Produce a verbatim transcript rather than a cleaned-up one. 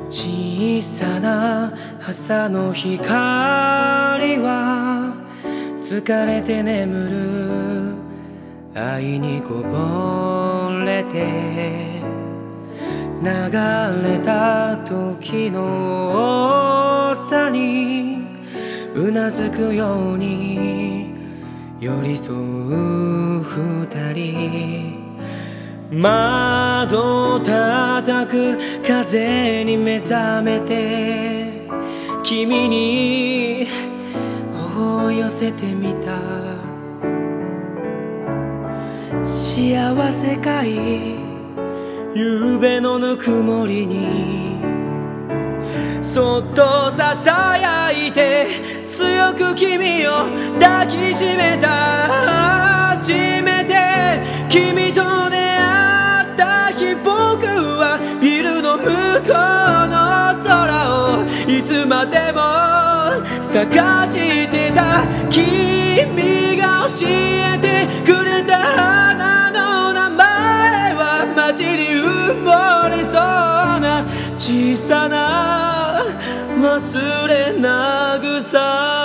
小さな朝の光は疲れて眠る愛にこぼれて、流れた時の多さにうなずくように寄り添う二人。窓叩く風に目覚めて君に頬を寄せてみた。幸せかい夕べのぬくもりにそっとささやいて強く君を抱きしめた。初めて君と出会った日、僕はビルの向こうの空をいつまでも探してた。君が教えてくれた花の名前は街に埋もれそうな小さな忘れなぐさ。